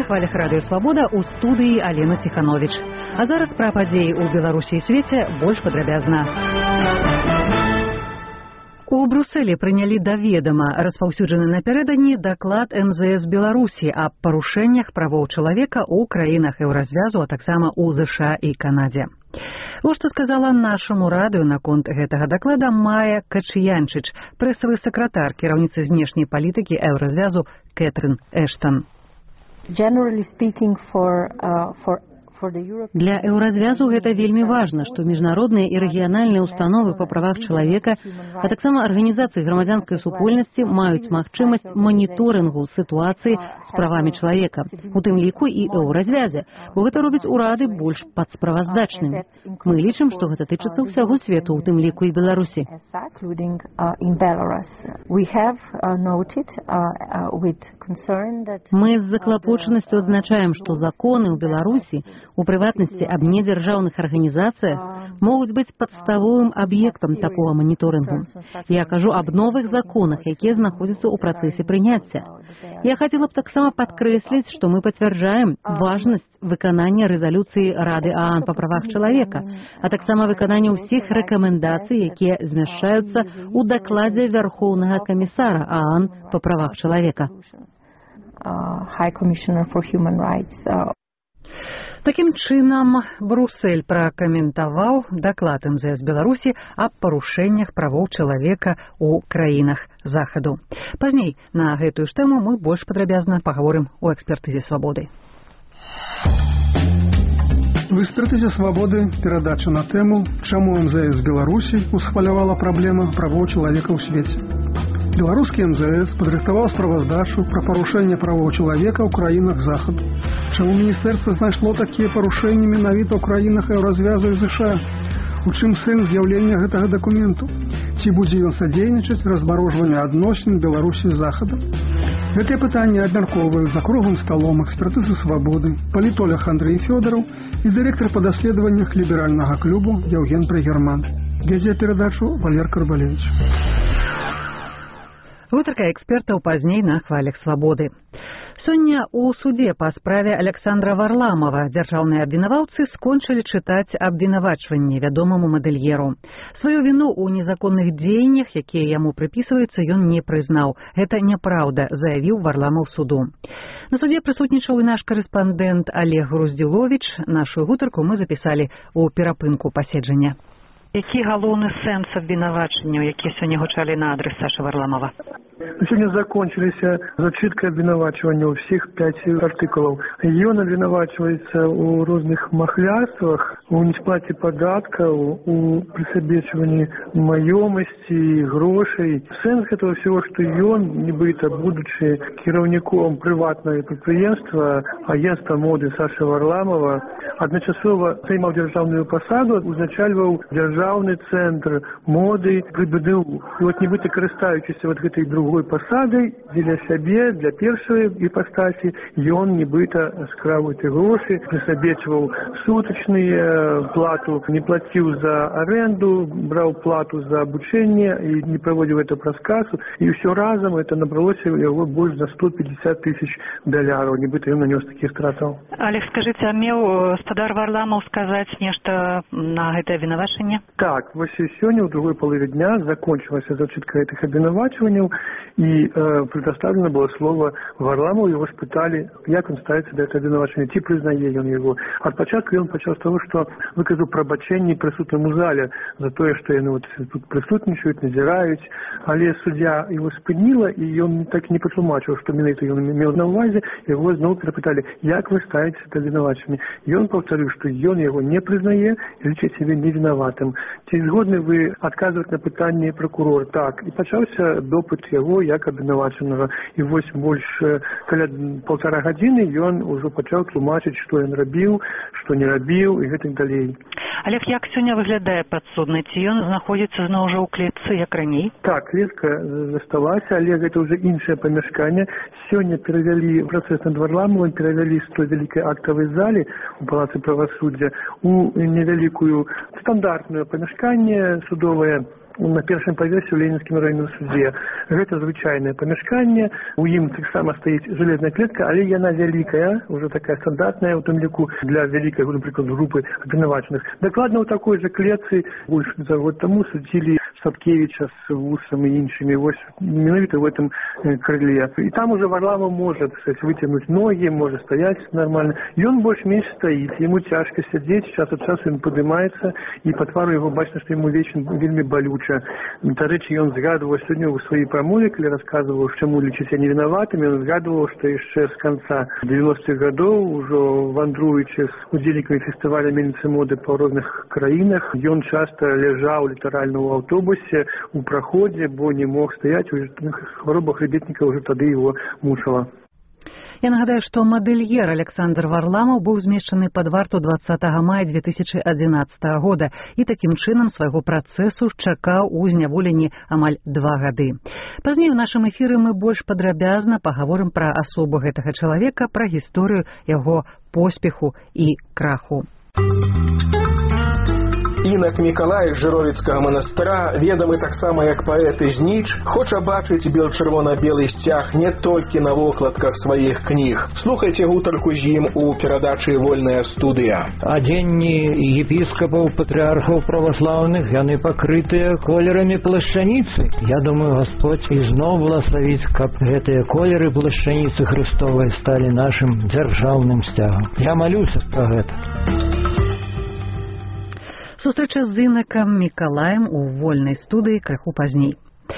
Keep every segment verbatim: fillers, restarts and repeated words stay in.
хвалях радыё Свабода ў студыі Алена Ціхановіч. А зараз пра падзеі ў Беларусі і свеце больш падрабязна. У Брусэлі прынялі да ведама распаўсюджаны напярэдадні даклад эм зэ эс Беларусі аб парушэннях правоў чалавека ў краінах еўразвязу, а таксама ў ЗША і Канадзе. Вось што сказала нашаму радыё наконт гэтага даклада Майя Качыянчыч, прэсавы сакратар кіраўніцы знешняй палітыкі еўразвязу Кэтрын Эштан. Generally speaking, for, uh, for Для еўразвязу гэта вельмі важна, што міжнародныя і рэгіянальныя установы па правах чалавека, а таксама арганізацыі грамадзянскай супольнасці маюць магчымасць маніторынгу сітуацыі з правамі чалавека, у тым ліку і еўразвязе, бо гэта робіць урады больш падсправаздачнымі. Мы лічым, што гэта тычыцца ўсяго свету, у тым ліку і Беларусі. Мы з заклапочанасцю адзначаем, што законы ў Беларусі, у прыватнасці аб недзяржаўных арганізацыях, могуць быць падставовым аб'ектам такога маніторынгу. Я кажу аб новых законах, якія знаходзяцца ў працэсе прыняцця. Я хацела б таксама падкрэсліць, што мы пацвярджаем важнасць выканання рэзалюцыі Рады ААН па правах чалавека, а таксама выканання ўсіх рэкамендацый, якія змяшчаюцца ў дакладзе Вярхоўнага камісара ААН па правах чалавека. Такім чынам, Брусэль пракаментаваў даклад эм зэ эс Беларусі аб парушэннях правоў чалавека ў краінах захаду. Пазней на гэтую ж тэму мы больш падрабязна пагаворым у экспертызе Свабоды. В экспертызе Свабоды перадача на тэму «Чаму эм зэ эс Беларусі усхвалявала праблема правоў чалавека ў свеце». Беларускі эм зэ эс падрыхтаваў справаздачу пра парушэнне правоў чалавека ў краінах захаду. Чаму міністэрства знайшло такія парушэнні менавіта ў краінах еўразвязу і ЗША? У чым сэнс з'яўлення гэтага дакументу? Ці будзе ён садзейнічаць разбарожванню адносін Беларусі з захадам? Гэтыя пытанні абмяркоўваюць за круглым сталом экспертызы Свабоды палітолог Андрэй Фёдараў і дырэктар па даследаваннях ліберальнага клубу Яўген Прыгерман. Вядзе перадачу Валер Карбалевіч. Гутарка экспертаў пазней на хвалях Свабоды. Сёння ў судзе па справе Александра Варламова дзяржаўныя абвінаваўцы скончылі чытаць абвінавачванне вядомаму мадэльеру. Сваю віну ў незаконных дзеяннях, якія яму прыпісваюцца, ён не прызнаў. Гэта няпраўда, заявіў Варламаў суду. На судзе прысутнічаў і наш карэспандэнт Олег Груздзіловіч. Нашу гутарку мы запісалі ў перапынку паседжання. Які галоўны сэнс абвінавачанняў, якія сёння гучалі на адрес Сашы Варламова? Сегодня закончились зачитка обвинувачивания у всех пять артикулов. И он обвинувачивается у разных махлярствах, у несплате податков, у присобачивании маёмости, грошей. Сенс этого всего, что он, нібито будучи керівником приватного підприємства агентства моди Саши Варламова, одночасово займав державную посаду, узначальвав державный центр моды при Б Д У. И вот нібито користуючись вот этой другой посадой для сябе, для першої іпостасі, ён нібито скрав эти гроші, присобачивал суточную плату, не платил за аренду, брал плату за обучение и не проводил это праз кассу. И все разом это набралось его больше за сто пятьдесят тысяч долларов. Нібито ён нанес таких стратов. Олег, скажите, а меў спадар Варламов сказать нечто на гэта обвинувачение? Так, вот сегодня в другой половине дня закончилась зачитка этих обвинувачиваний, и э, предоставлено было слово Варламову, его спытали, как он ставится до этого обвинувачення, ці признає он его. От початку он почал с того, что выказал пробачение присутному зале за то, что они вот тут присутничают, назирают, але судья его спынила, и он так и не потлумачил, что именно это он имел на увазе, его снова перепытали, как вы ставите это обвинувачення. И он повторил, что он его не признает и лечит себя невиноватым. Ці згодны вы отказывать на питание прокурор? Так. И почался допыт его як обвинуваченного. И вось больше каля полтора гадзіны ён уже почал тлумачить, что он робил, что не робил и гэтак далей. Олег, як сёння выглядае падсудны? Ці ён знаходзіцца зноў жа ў клетцы, як раней? Так, клетка засталася, але гэта уже іншае памяшканне. Сёння перавялі працэс над Варламовым, перавялі з той вялікай актавай залі у Палацы правасуддзя у невялікую стандартную памяшканне судовае. на першым паверсе ў Ленінскім раённым судзе. Гэта звычайнае памяшканне, у ім таксама стаіць жалезная клетка, але яна вялікая, уже такая стандартная, у тым ліку для вялікай, напрыклад, групы абвінавачаных. Дакладна ў такой жа клетцы больш за год таму судзілі Статкевича с Вусом и іншими, вот менавіта в этом крыле. И там уже Варламов может, кстати, вытянуть ноги, может стоять нормально. И он больше-меньше стоит, ему тяжко сидеть, час от часу он поднимается, и по твару его бачно, что ему вечно вельми болюче. До речі, он згадывал сегодня в своей промове, когда рассказывал, чему лечить себя невиноватыми, он згадывал, что еще с конца девяностых годов, уже вандруючи с удзельниками фестиваля «Мельницы моды» по разных краинах, он часто лежал литерально в автобусе, у праходзе, бо не мог стаяць, хвароба хребетніка ўжо тады его мучала. Я нагадаю, што мадэльер Александр Варламов быў змешчаны пад варту двадцатага мая две тысячи адзінаццатага года і такім чынам свайго працэсу чакаў у зняволенні амаль два гады. Пазней у нашым эфіры мы больш падрабязна пагаворым пра асобу гэтага чалавека, пра гісторыю яго поспеху і краху. Інак Мікалай з Жыровіцкага манастыра, ведамы таксама як паэт і зніч, хоча бачыць бел-чырвона-белы сцяг не толькі на вокладках сваіх кніг. Слухайце гутарку з ім у перадачы «Вольная студыя». Адзенні епіскапаў, патрыархаў праваслаўных, яны пакрытыя колерамі плашчаніцы. Я думаю, Господь ізноў благаславіць, каб гэтыя колеры плашчаніцы Христовай сталі нашым дзяржаўным сцягам. Я малюся пра гэта. Сустрэча з інакам Мікалаем у вольнай студыі крыху пазней.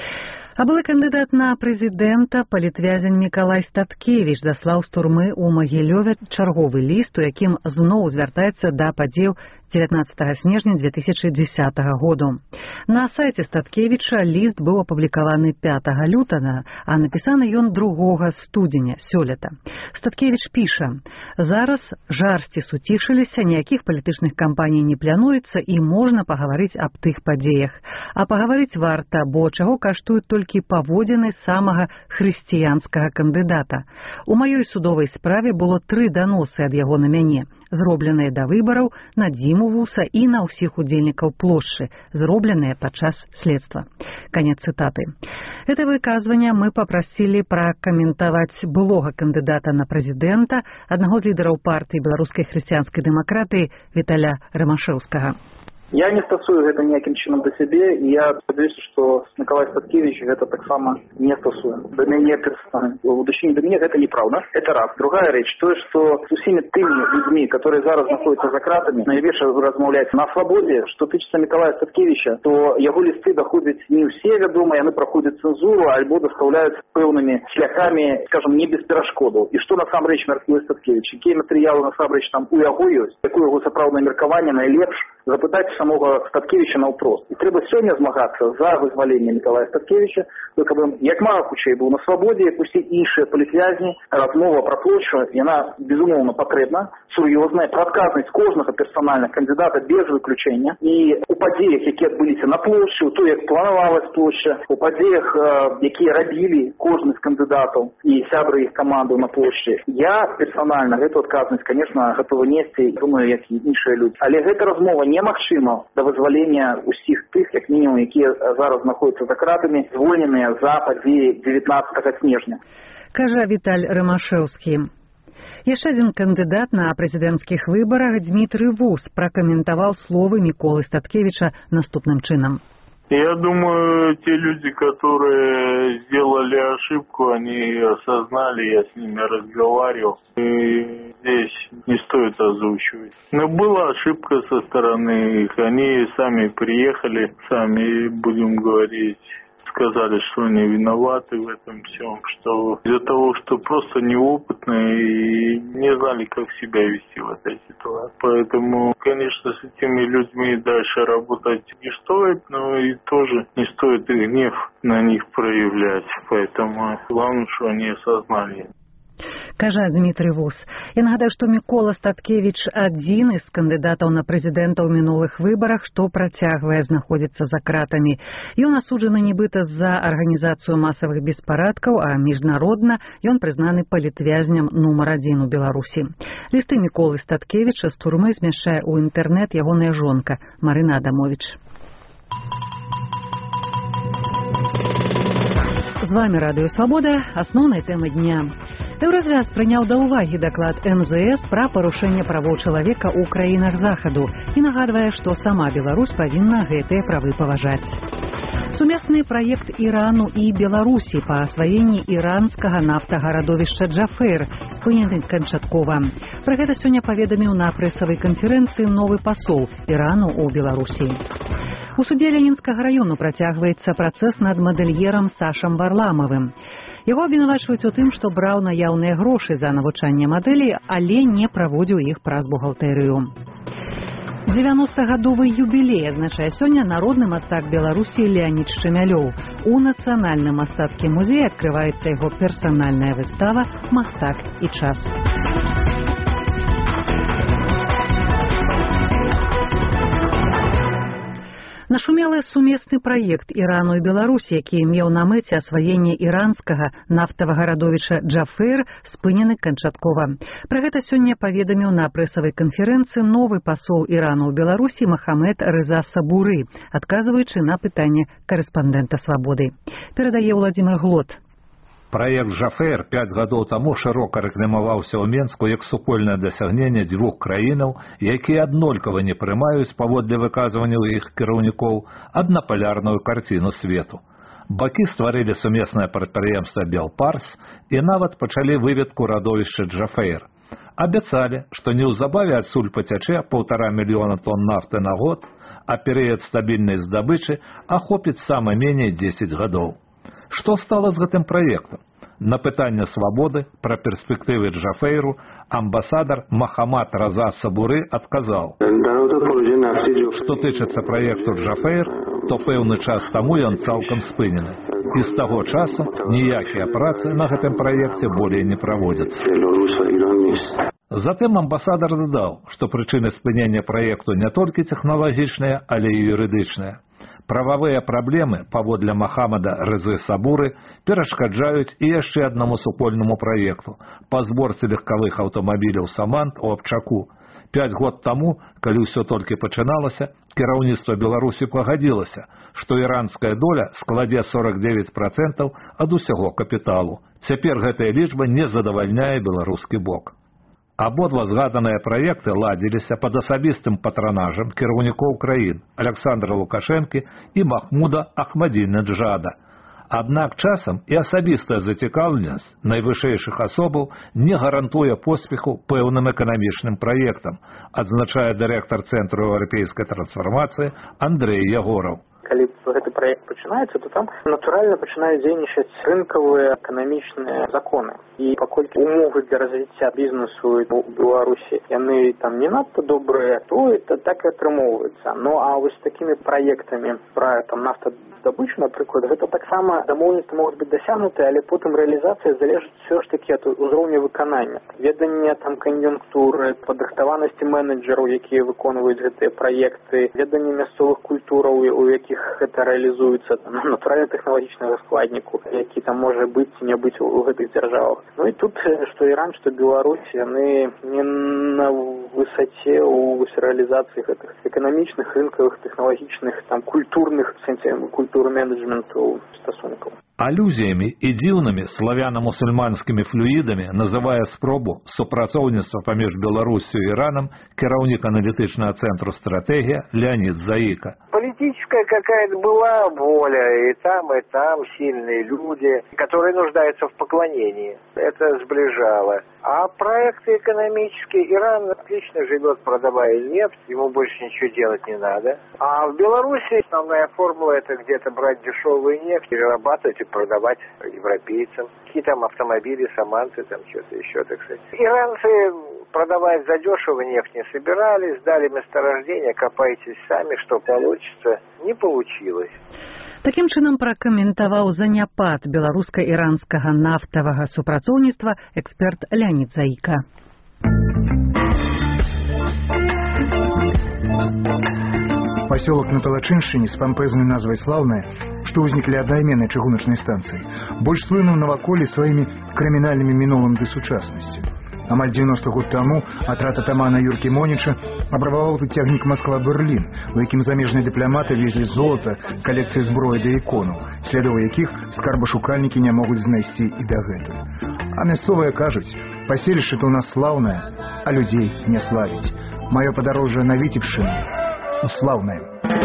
А былы кандыдат на прэзідэнта, палітвязень Мікалай Статкевіч заслаў з турмы ў Магілёве чарговы ліст, у якім зноў звяртаецца да падзеяў дзевятнаццатага снежня две тысячи дзесятага году. На сайце Статкевіча ліст быў апублікаваны пятага лютага, а напісаны ён другога студзеня сёлета. Статкевіч піша: «Зараз жарсці суцішыліся, ніякіх палітычных кампаній не плануецца і можна пагаварыць аб тых падзеях. А пагаварыць варта, бо чаго каштуюць толькі паводзіны самага хрысціянскага кандыдата. У маёй судовай справе было тры даносы ад яго на мяне, зробленыя да выбараў, на Дзіму Вуса і на ўсіх удзельнікаў плошчы, зробленыя падчас следства». Канец цытаты. Это выказванне мы папрасілі пракаментаваць былога кандыдата на прэзідэнта, аднаго з лідараў партыі беларускай хрысціянскай дэмакратыі Віталя Рымашэўскага. Я не стасую гэта ніякім чынам да сябе, і я спадзяюся, што Мікалай Статкевіч гэта таксама не стасуе. Да мяне персанальна. У душыні да мяне гэта неправда. Это раз. Другая рэч, тое, што з усімі тымі людзьмі, которые зараз знаходзяцца за кратамі, найлепш размаўляць на свабодзе. Што тычыцца Мікалая Статкевіча, то яго лісты даходзяць не ўсе, вядома, яны праходзяць цэнзуру, альбо даставляюцца пэўнымі шляхамі, скажам, не без перашкодаў. І што насамрэч мяркуе Статкевіч? Якія матэрыялы насамрэч там у яго ёсць? Якое яго сапраўднае меркаванне найлепш запытаць самого Статкевіча наўпрост. І трэба сёння змагацца за вызваленне Мікалая Статкевіча, каб як мага хутчэй быў на свабодзе, як усе іншыя палітвязні. Размова пра плошчу, яна безумоўна патрэбна, сур'ёзная, пра адказнасць кожнага персанальна кандыдата без выключэння. І у падзеях, якія адбыліся на плошчы, у той, як планавалась плошча, у падзеях, якія рабілі кожны з кандыдатаў і сябры іх камандаў на плошчы, я персанальна гэту адказнасць, конечно, гатовы несці, думаю, як і іншыя людзі. Але гэта размова немагчыма да вызвалення усіх тых, як мінімум, якія зараз знаходзяцца за кратамі, звольненыя за падзеі дзевятнаццатага снежня. Кажа Віталь Рымашэўскі. Яшчэ адзін кандыдат на прэзідэнцкіх выбарах, Дмітрый Вус, пракаментаваў словы Міколы Статкевича наступным чынам. Я думаю, те люди, которые сделали ошибку, они осознали, я с ними разговаривал. И здесь не стоит озвучивать. Но была ошибка со стороны их. Они сами приехали, сами, будем говорить, сказали, что они виноваты в этом всем, что из-за того, что просто неопытные и не знали, как себя вести в этой ситуации. Поэтому, конечно, с этими людьми дальше работать не стоит, но и тоже не стоит и гнев на них проявлять. Поэтому главное, что они осознали. Кажа Дмітрый Вус. Я нагадаю, што Мікола Статкевіч адзін з кандыдатаў на прэзідэнта ў мінулых выбарах, што працягвае знаходзіцца за кратамі. Ён асуджаны нібыта за арганізацыю масавых беспарадкаў, а міжнародна ён прызнаны палітвязням нумар адзін у Беларусі. Лісты Міколы Статкевіча з турмы змяшчае ў інтэрнэт ягоная жонка Марына Адамовіч. З вами Радыё Свабода, асноўнай тэмы дня. Еўразвяз прыняў да ўвагі даклад эм зэ эс пра парушэнне правоў чалавека ў краінах захаду і нагадвае, што сама Беларусь павінна гэтыя правы паважаць. Сумесны праект Ірану і Беларусі па асваенні іранскага нафтагарадовішча Джафэр спынены канчаткова. Пра гэта сёння паведаміў на прэсавай канферэнцыі новы пасол Ірану ў Беларусі. У судзе Ленінскага раёну працягваецца працэс над мадэльерам Сашам Варламавым. Яго абвінавачваюць у тым, што браў наяўныя грошы за навучанне мадэлей, але не праводзіў іх праз бухгалтэрыю. дзевяностагадовы юбілей адзначае сёння народны мастак Беларусі Леонід Шчэмялёў. У нацыянальным мастацкім музеі адкрываецца яго персанальная выстава «Мастак і час». Нашумелы сумесны праект Ірану і Беларусі, які меў на мэце асваенне іранскага нафтавага радовішча Джафэр, спынены канчаткова. Пра гэта сёння паведаміў на прэсавай канферэнцыі новы пасол Ірану ў Беларусі Махамед Рыза Сабуры, адказваючы на пытанне карэспандэнта «Свабоды». Перадае Владзімир Глот. Праект Джафэр пяць гадоў таму шырока рэкламаваўся ў Менску як супольнае дасягненне дзвюх краінаў, якія аднолькава не прымаюць, паводле выказванняў іх кіраўнікоў, аднапалярную карціну свету. Бакі стварылі сумеснае прадпрыемства «Белпарс» і нават пачалі выведку радовішча Джафэр. Абяцалі, што неўзабаве адсюль пацячэ паўтара мільёна тонн нафты на год, а перыяд стабільнай здабычы ахопіць сама меней дзесяць гадоў. Што стала з гэтым праектам? На пытанне «Свабоды» пра перспектывы Джафэйру амбасадар Махамад Рыза Сабуры адказаў: што тычыцца праекту Джафэйр, то пэўны час таму ён цалкам спынены. І з таго часу ніякія працы на гэтым праекце болей не праводзяцца. Затым амбасадар дадаў, што прычыны спынення праекту не толькі тэхналагічныя, але і юрыдычныя. Прававыя праблемы, паводле Махамада Рызы Сабуры, перашкаджаюць і яшчэ аднаму супольнаму праекту па зборцы легкавых аўтамабіляў «Самант» у Абчаку. Пяць год таму, калі ўсё толькі пачыналася, кіраўніцтва Беларусі пагадзілася, што іранская доля складзе сорок девять процентаў ад усяго капіталу. Цяпер гэтая лічба не задавальняе беларускі бок. Абодва згаданыя праекты ладзіліся пад асабістым патранажам кіраўнікоў краін Александра Лукашэнкі і Махмуда Ахмадзінеджада. Аднак часам і асабістая зацікаўленасць найвышэйшых асобаў не гарантуе поспеху пэўным эканамічным праектам, адзначае дырэктар Цэнтру еўрапейскай трансфармацыі Андрэй Ягораў. Калі гэты праект пачынаецца, то там натуральна пачынаюць дзейнічаць рынкавыя эканамічныя законы. І паколькі умовы для развіцця бізнесу ў Беларусі яны там не надта добрыя, то это так і атрымоўваецца. Ну а вось такімі праектамі пра там нафтадабычу, напрыклад, гэта таксама дамоўніцтвы могуць быць дасягнуты, але потым рэалізацыя залежыць ўсё ж такі ад узроўня выканання. Веданне там кан'юнктуры, падрыхтаванасці менеджераў, якія выконваюць гэтыя праекты, веданне мясцовых культураў, у якіх гэта рэалізуецца, натуральна-тэхналагічнага складніку, які там можа быць ці не быць у гэтых дзяржавах. Ну і тут, што Іран, што Беларусь, яны не на высоце ў рэалізацыі гэтых эканамічных, рынкавых, тэхналагічных, там, культурных, в сэнсе культуры менеджменту стасункаў. Алюзіямі і дзіўнымі славяна-мусульманскімі флюідамі называе спробу супрацоўніцтва паміж Беларусю і Іранам кіраўнік аналітычнага цэнтру «Стратегія» Леонид Заика. Политическая какая-то была воля, и там, и там сильные люди, которые нуждаются в поклонении. Это сближало. А проекты экономические, Иран отлично живет, продавая нефть, ему больше ничего делать не надо. А в Беларуси основная формула – это где-то брать дешевую нефть, перерабатывать и продавать европейцам. Какие там автомобили, саманцы, там что-то еще, так сказать. Иранцы продавать задешево нефть не собирались, дали месторождение, копайтесь сами, что получится. Не получилось. Такім чынам пракаментаваў заняпад беларуска-іранскага нафтавага супрацоўніцтва эксперт Леонид Заика. Поселок на Талачыншчыне з пампэзнай назвай «Слаўная», што ўзніклі аднайменнай чыгуначнай станцыі, больш слынуў наваколе сваімі крымінальнымі мінулым ды сучаснасцю. Амаль девяносто год таму атрад атамана Юркі Моніча Пабраваў тут цягнік Москва-Берлін, у якім замежныя дыпламаты везлі золата, калекцыі зброі да іконаў, слядоў якіх скарбашукальнікі не могуць знайсці і дагэтуль. А мясцовыя кажуць, паселішча-то ў нас слаўнае, а людзей не славіць. Маё падарожжа на Віцебшчыну услаўнае.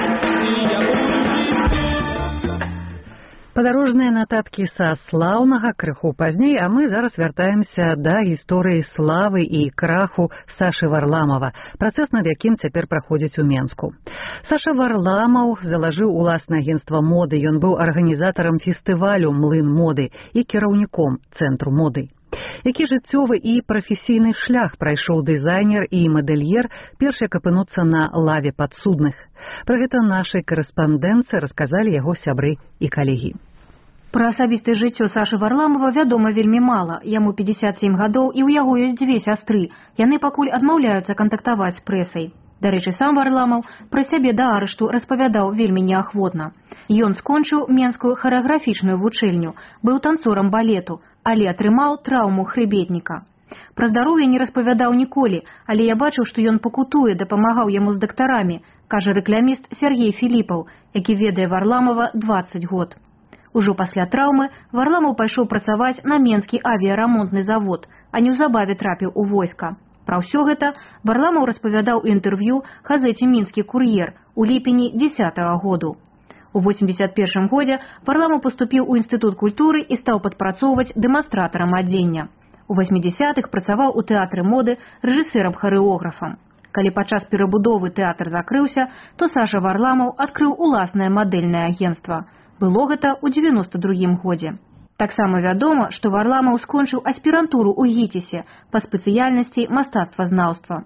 Падарожныя нататкі са слаўнага крыху пазней, а мы зараз вяртаемся да гісторыі славы і краху Сашы Варламова, працэс над якім цяпер праходзіць у Менску. Саша Варламаў залажыў уласнае агенцтва моды, ён быў арганізатарам фестывалю «Млын моды» і кіраўніком цэнтру моды. Які жыццёвы і прафесійны шлях прайшоў дызайнер і мадэльер, перш як апынуцца на лаве падсудных. Пра гэта нашай карэспандэнцыі расказалі яго сябры і калегі. Пра асабістае жыццё Сашы Варламова вядома вельмі мала. Яму пятьдесят семь гадоў, і ў яго ёсць дзве сястры. Яны пакуль адмаўляюцца кантактаваць з прэсай. Дарэчы, сам Варламаў пра сябе да арышту распавядаў вельмі неахвотна. Ён скончыў Менскую харэаграфічную вучэльню, быў танцорам балету, але атрымаў траўму хрыбетніка. Пра здароўе не распавядаў ніколі, але я бачыў, што ён пакутуе, дапамагаў яму з дактарамі, кажа рэкляміст Сергей Філіпаў, які ведае Варламова дваццаць год. Ужо пасля траўмы Варламаў пайшоў працаваць на Менскі авіярамонтны завод, а неўзабаве трапіў у войска. Пра ўсё гэта Варламаў распавядаў у інтэрв'ю газеце «Мінскі кур'ер» у ліпені дзесятага году. У восемьдесят першым годзе Варламаў паступіў у інстытут культуры і стаў падпрацоўваць дэманстратарам адзення. У восьмідзясятых працаваў у тэатры моды рэжысэрам-харэографам. Калі падчас перабудовы тэатр закрыўся, то Саша Варламаў адкрыў уласнае мадэльнае агенцтва. Было гэта ў дзевяносто другім годзе. Таксама вядома, што Варламаў скончыў аспірантуру ў ГІТИСе па спецыяльнасці мастацтвазнаўства.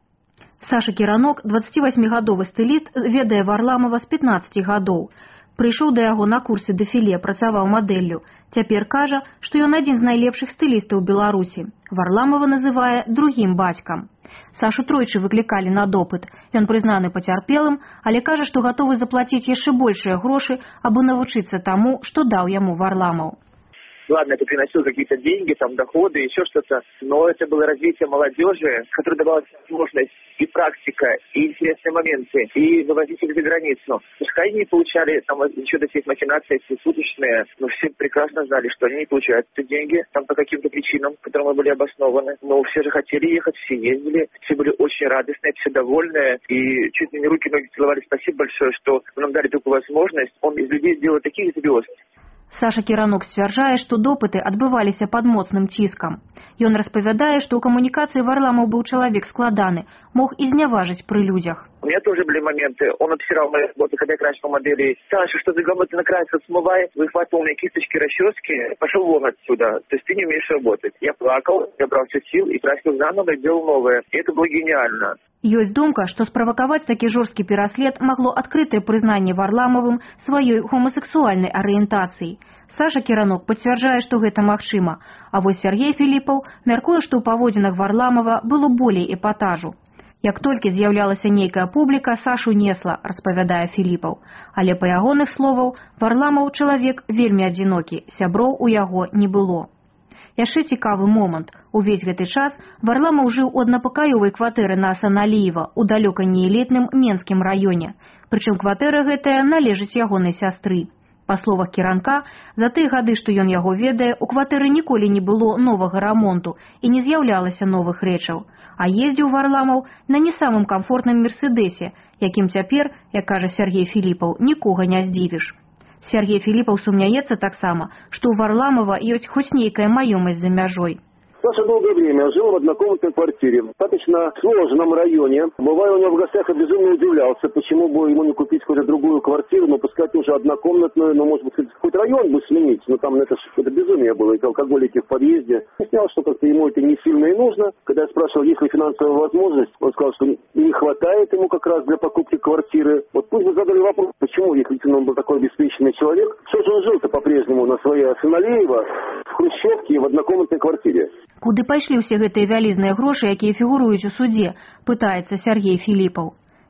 Саша Кіранок, дваццацівасьмігадовы стыліст, ведае Варламова з пятнаццаці гадоў. Прыйшоў да яго на курсе дэфіле, працаваў мадэллю. Цяпер кажа, што ён адзін з найлепшых стылістаў Беларусі. Варламова называе другім бацькам. Сашу тройчы выклікалі на допыт. Ён прызнаны пацярпелым, але кажа, што гатовы заплаціць яшчэ большыя грошы, абы навучыцца таму, што даў яму Варламаў. Ладно, это приносило какие-то деньги, там, доходы, еще что-то, но это было развитие молодежи, которое давало возможность и практика, и интересные моменты, и вывозить их за границу. Пускай они не получали, там, еще до всех махинаций, эти суточные, но все прекрасно знали, что они не получают эти деньги, там, по каким-то причинам, которые были обоснованы. Но все же хотели ехать, все ездили, все были очень радостные, все довольные, и чуть ли не руки, ноги целовали. Спасибо большое, что вы нам дали такую возможность. Он из людей сделал таких звезд. Саша Кіранок сцвярджае, што допыты адбываліся пад моцным ціскам. Ён распавядае, што ў камунікацыі Варламаў быў чалавек складаны, мог і зняважыць пры людзях. У меня тоже были моменты. Он обсирал мои работы, когда я красил модели. Саша, что ты грамотно накрасил, смывай. Выхватывал мне кисточки, расчески. Пошел вон отсюда. То есть ты не умеешь работать. Я плакал, я брал все сил и красил заново, и делал новое. И это было гениально. Ёсць думка, што справакаваць такі жорсткі пераслед магло адкрытае прызнанне Варламовым сваёй гомасексуальнай арыентацыі. Саша Кіранок пацвярджае, што гэта магчыма, а вось Сергей Філіпаў мяркуе, што ў паводзінах Варламова было болей эпатажу. Як толькі з'яўлялася нейкая публіка, Сашу несла, распавядае Філіпаў. Але па ягоных словаў, Варламаў чалавек вельмі адзінокі, сяброў у яго не было. Яшчэ цікавы момант. Увесь гэты час Варламаў жыў у аднапакаёвай кватэры на Асаналіева ў далёка не элітным Менскім раёне. Прычым кватэра гэтая належыць ягонай сястры. Па словах Кіранка, за тыя гады, што ён яго ведае, у кватэры ніколі не было новага рамонту і не з'яўлялася новых рэчаў. А ездзіў Варламаў на не самым камфортным Мерседесе, якім цяпер, як кажа Сергей Філіпаў, нікога не здзівіш. Сергей Філіпаў сумняецца таксама, што ў Варламова ёсць хоць нейкая маёмасць за мяжой. Саша долгое время жил в однокомнатной квартире в достаточно сложном районе. Бывая у него в гостях, я безумно удивлялся, почему бы ему не купить какую-то другую квартиру, но пускай уже однокомнатную, но, может быть, какой-то район бы сменить. Но там это какое-то безумие было, эти алкоголики в подъезде. Я снял, что как-то ему это не сильно и нужно. Когда я спрашивал, есть ли финансовая возможность, он сказал, что не хватает ему как раз для покупки квартиры. Вот пусть бы задали вопрос, почему, если он был такой обеспеченный человек, что же он жил-то по-прежнему на своей Асаналиева, в хрущевке и в однокомнатной квартире. Куды пайшлі ўсе гэтыя вялізныя грошы, якія фігуруюць у судзе, пытаецца Сергей Філіпаў.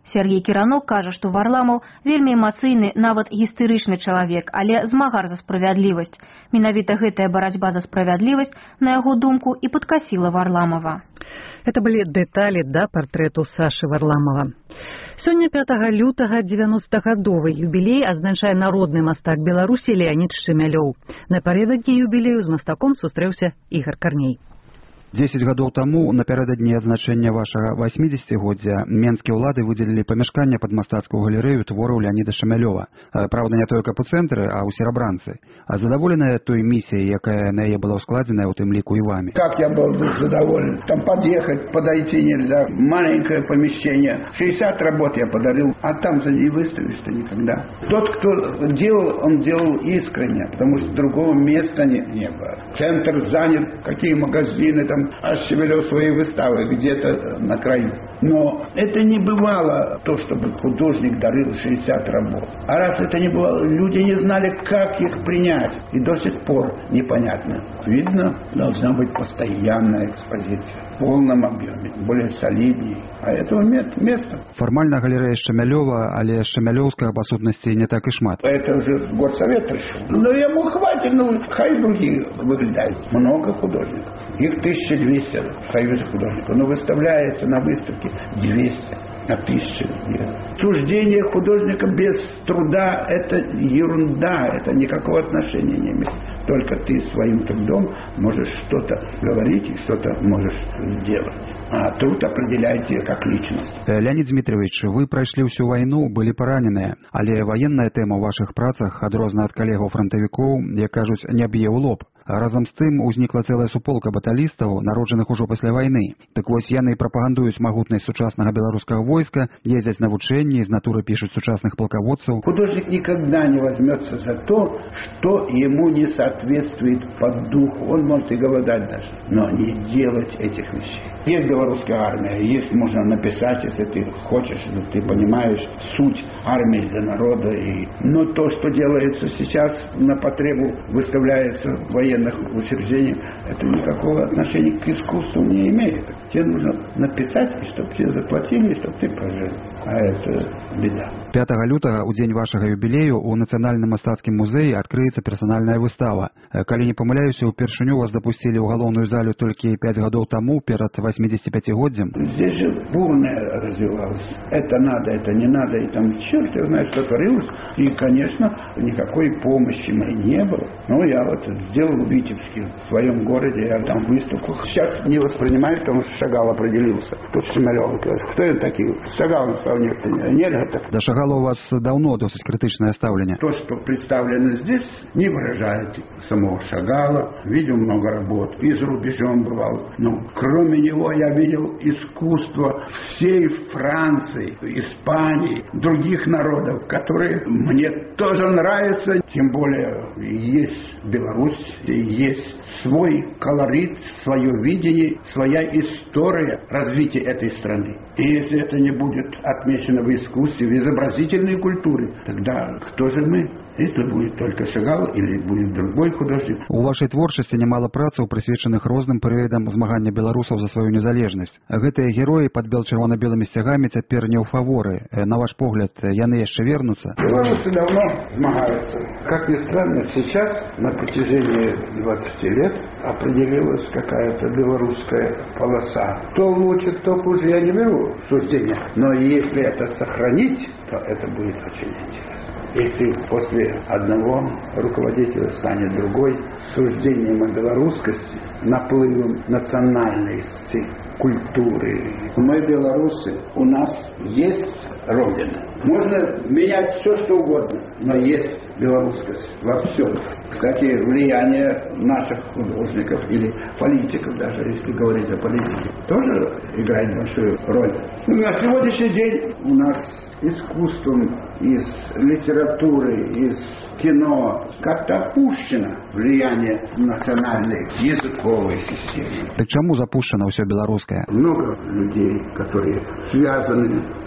Сергей Киранок кажа, што Варламаў вельмі эмацыйны, нават гістэрычны чалавек, але змагар за справядлівасць. Менавіта гэтая барацьба за справядлівасць, на яго думку, і падкасіла Варламова. Это были детали да портрэту Сашы Варламова. Сёння пятага лютага дзевяностагадовы юбілей адзначае народны мастак Беларусі Леонид Шемялёў. Напярэдадні юбілею з мастаком сустрэўся Ігор Карней. Дзесяць гадоў таму, напярэдадні адзначэння вашага васьмідзесяцігоддзя, менскія ўлады выдзелілі памяшканне пад мастацкую галерэю твораў Леоніда Шемялёва. Праўда, не толькі ў цэнтры, а ў серабранцы. А задаволеная той миссией, якая на яе была складзеная, у тым ліку і вами? Как я был задоволен. Там подъехать, подойти нельзя. Маленькое помещение. шестьдесят работ я подарил, а там за не выставишь-то никогда. Тот, кто делал, он делал искренне, потому что другого места не, не было. Центр занят, какие магазины там, а Шемялёв свои выставы где-то на краю. Но это не бывало то, чтобы художник дарил шестьдесят работ. А раз это не бывало, люди не знали, как их принять. И до сих пор непонятно. Видно, должна быть постоянная экспозиция. В полном объеме, более солиднее. А этого нет места. Формально галерея Шемялёва, але Шемялёўскага па сутнасці не так и шмат. Это уже горсовет пришел. Но ему хватит, ну, хай другие выглядают. Много художников. Их тысяча двести в Союзе художников. Но выставляется на выставке двести. На тысячи нет. Суждение художника без труда – это ерунда, это никакого отношения не имеет. Только ты своим трудом можешь что-то говорить и что-то можешь сделать. А труд определяет тебя как личность. Леонид Дмитриевич, вы прошли всю войну, были поранены, але военная тема в ваших працах, адрозна от коллегов-фронтовиков, як кажуть, не б'е ў лоб. Разом з тым узнікла цэлая суполка баталістаў, народжаных ужо пасля вайны. Так вось яны прапагандуюць магутнасць сучаснага беларускага войска, ездзяць на вучэнні, з натуры пишут сучасных полководцев. Художник никогда не возьмется за то, что ему не соответствует по духу. Он может и голодать даже, но не делать этих вещей. Есть белорусская армия, есть, можно написать, если ты хочешь, если ты понимаешь суть армии для народа. И... Но то, что делается сейчас на потребу, выставляется в военных учреждениях, это никакого отношения к искусству не имеет. Тебе нужно написать, чтобы тебе заплатили, чтобы ты прожил. А это беда. пятага лютага, у дзень вашага юбілею, у Нацыянальным мастацкім музеі адкрыецца персанальная выстава. Калі не памыляюся, упершыню вас дапусцілі ў галоўную залю толькі пять гадоў таму, перад восьмидесятипятигоддзем. Здесь же бурное развивалось. Это надо, это не надо, и там черт я знаю, что творилось. И, конечно, никакой помощи моей не было. Но я вот сделал в Витебске, в своем городе, я там выставку. Сейчас не воспринимаю, потому что Шагал определился. Тут Шемялёв, кто это такие? Шагал сказал, нет, нет, это. До Шагала у вас давно досить критичное ставление. То, что представлено здесь, не выражает самого Шагала. Видел много работ, и за рубежом бывал. Но кроме него я видел искусство всей Франции, Испании, других народов, которые мне тоже нравятся. Тем более есть Беларусь, есть свой колорит, свое видение, своя история развития этой страны. И если это не будет отмечено в искусстве, в изобразительной культуре, тогда кто же мы? Если будет только Шагал или будет другой художник. У вашей творчасці немало працаў, прысвечаных розным перыядам змагання беларусаў за сваю незалежнасць. Гэтыя героі пад бел-чырвона-белымі сцягамі цяпер не ў фаворы. На ваш погляд, яны яшчэ вернуцца? Белорусы давно змагаются. Как ни странно, сейчас на протяжении двадцати лет определилась какая-то белорусская полоса. Кто лучше, кто хуже, я не беру суждения. Но если это сохранить, то это будет очень интересно. Если после одного руководителя станет другой, суждением о белорусскости, наплывом национальности, культуры. Мы белорусы, у нас есть Родина. Можно менять все, что угодно, но есть белорусскость во всем. Кстати, влияние наших художников или политиков, даже если говорить о политике, тоже играет большую роль. На сегодняшний день у нас искусством, из литературы, из кино как-то опущено влияние национальной языковой системы. Так чему запущено все белорусское? Много людей, которые связаны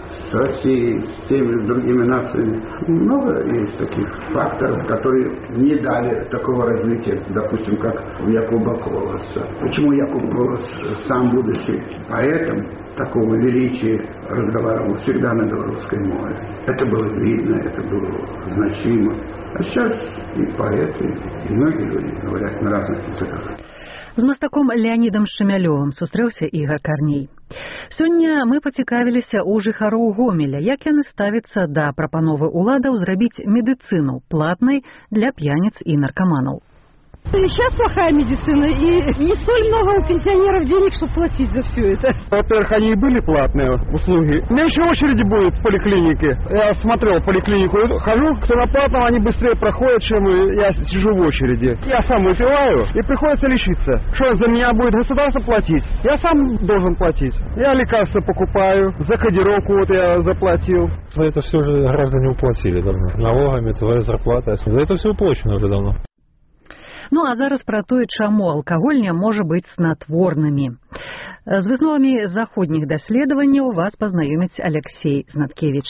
с Россией, с теми другими нациями. Много есть таких факторов, которые не дали такого развития, допустим, как у Якуба Колоса. Почему Якуб Колос, сам будучи поэтом, такого величия, разговаривал всегда на белорусской мове. Это было видно, это было значимо. А сейчас и поэты, и многие люди говорят на разных языках. З мастаком Леонідам Шемялёвым сустрэўся Ігар Карней. Сёння мы пацікавіліся ў жыхароў Гомеля, як яны ставяцца да прапановы ўладаў зрабіць медыцыну платнай для п'яніц і наркаманаў. Сейчас плохая медицина, и не столь много у пенсионеров денег, чтобы платить за все это. Во-первых, они и были платные услуги. Меньше очереди будет в поликлинике. Я смотрел поликлинику, хожу, кто на платном, они быстрее проходят, чем я сижу в очереди. Я сам выпиваю, и приходится лечиться. Что за меня будет государство платить? Я сам должен платить. Я лекарства покупаю, за кодировку вот я заплатил. За это все уже граждане уплатили давно. Налогами, твоя зарплата. За это все уплачено уже давно. Ну, а зараз пра тое, чаму алкаголь не можа быць снатворнымі. З высновамі заходніх даследаванняў вас пазнаёміць Алексей Знаткевич.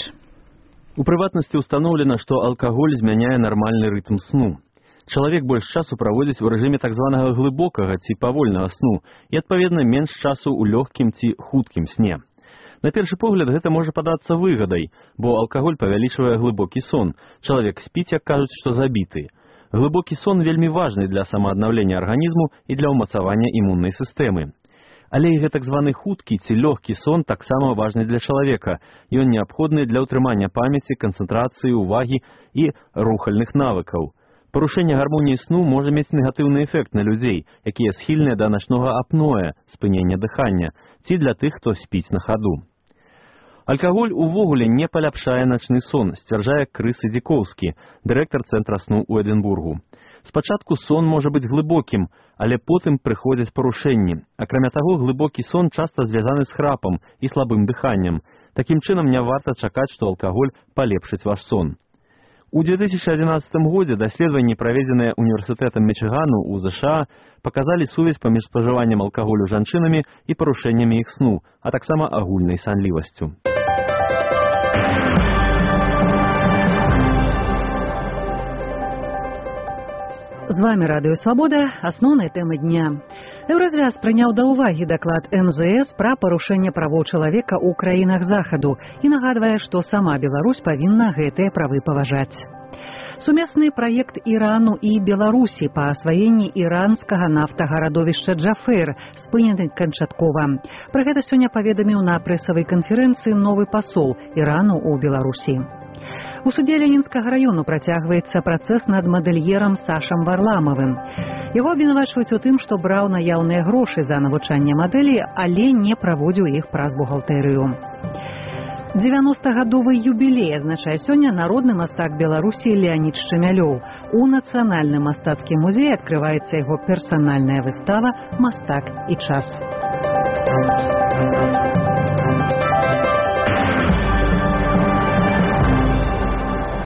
У прыватнасці установлена, што алкаголь змяняе нармальны рытм сну. Чалавек больш часу праводзіць у рэжыме так званага глыбокага ці павольнага сну і, адпаведна, менш часу ў лёгкім ці хуткім сне. На першы погляд гэта можа падацца выгадай, бо алкаголь павялічвае глыбокі сон. Чалавек спіць, як кажуць, што забіты. Глыбокі сон вельмі важны для самааднаўлення арганізму і для ўмацавання імуннай сістэмы. Але і гэтак званы хуткі ці лёгкі сон таксама важны для чалавека. Ён неабходны для ўтрымання памяці, канцэнтрацыі, увагі і рухальных навыкаў. Парушэнне гармоніі сну можа мець негатыўны эфект на людзей, якія схільныя да начнога апноэ, спынення дыхання, ці для тых, хто спіць на хаду. Алкаголь увогуле не паляпшае начны сон, сцвярджае Крыс Ідзікоўскі, дырэктар цэнтра сну ў Эдынбургу. Спачатку сон можа быць глыбокім, але потым прыходзяць парушэнні. Акрамя таго, глыбокі сон часта звязаны з храпам і слабым дыханнем. Такім чынам не варта чакаць, што алкаголь палепшыць ваш сон. У две тысячи одиннадцатом годзе даследаванні, праведзеныя універсітэтам Мічыгану ў ЗША, паказалі сувязь паміж спажываннем алкаголю жанчынамі і парушэннямі іх сну, а таксама агульнай санлівасцю. З вами Радыё Свабода, асноўныя тэмы дня. Еўразвяз прыняў да ўвагі даклад эн зэ эс пра парушэнне правоў чалавека ў краінах захаду і нагадвае, што сама Беларусь павінна гэтыя правы паважаць. Сумесны праект Ірану і Беларусі па асваенні іранскага нафтагарадовішча Джафэр спынены канчаткова. Пра гэта сёння паведаміў на прэсавай канферэнцыі новы пасол Ірану ў Беларусі. У судзе Ленінскага раёну працягваецца працэс над мадэльерам Сашам Варламавым. Яго абвінавачваюць у тым, што браў наяўныя грошы за навучанне мадэлі, але не праводзіў іх праз бухгалтэрыю. дзевяностагадовы юбілей азначае сёння народны мастак Беларусі Леонід Шемялёў. У нацыянальным мастацкім музеі адкрываецца яго персанальная выстава «Мастак і час».